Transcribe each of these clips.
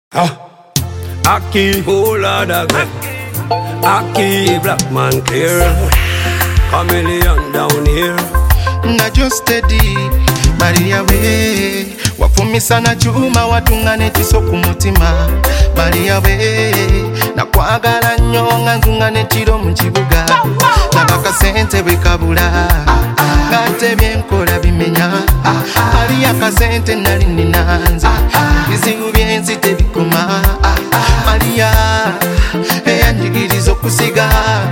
Aki, whole lot of good. Aki, black man clear. Chameleon down here. Na just steady, Maria we. Wafumisa na chuma watungane tiso kumutima. Maria we. Na kwagala nyonga nzungane chiro mchibuga. Na baka sente wekabula. Gate bienkola bimenya. Maria kasente nali ninanza. Bizibu bienzi tebikuma. Maria, eyanjigirizo kusiga.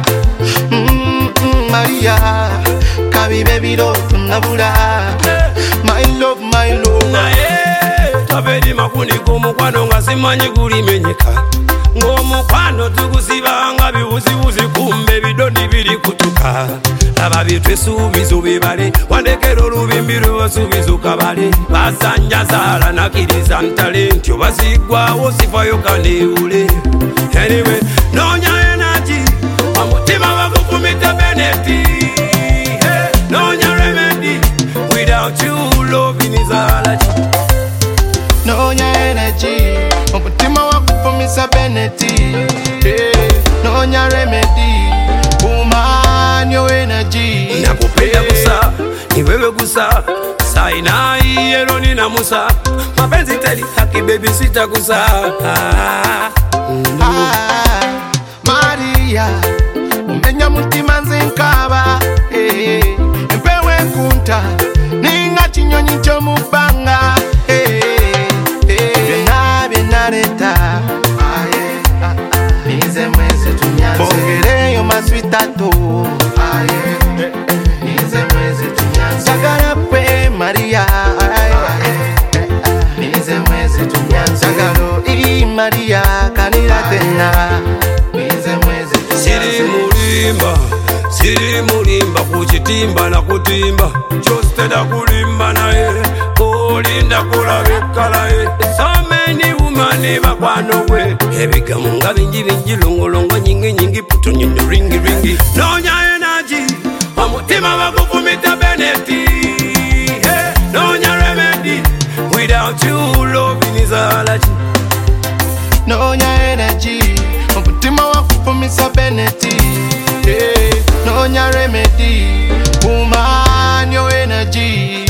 Maria, kabibe biroto nabula. My love, my love. Nae, tabedi makuni kumukwano nga simanyi kulimenyeka. Ngomukwano tukusibanga biwuziwuzi kumbe bidoni biri kutuka. Laba bitwesuubizo bibale wandekera olubimbi lwebasuubizo kabale. Basanja zala nakiriza ntalenti obasigwawo sifayo kanewule. Anyway, nonya energy omutima bagufumita beneti. Nonya remedy without you loving is allergy. Nonya energy omutima wakufumisa beneti. Nonya remedy umanyo energy. Nakupenda gusa, ni wewe gusa. Sainai eroni na musa. Mapenzi teli haki baby sitagusa. Maria umenya mutima nzinkaba. Empewe kunta ninga chinyonyi kyo mubanga. Benareta nize mwezi tunyanze bongereyo maswitato. Nize mwezi tunyanze sagara kwe Maria. Nize mwezi tunyanze sagaro Maria kanira tena. Nize mwezi tunyanze Siri mulimba kuchitimba na kutimba. Chosteda kulimba nae kolinda kulabeka lae. So many women bakwano we. Ebigamu nga bingi bingi longolongo nyingi nyingi puto nyinyo ringi ringi. Nonya energy omutima bagufumita beneti. Nonya remedy without you loving is allergy. Nonya energy omutima wakufumisa beneti. Nonya remedy umanyo energy.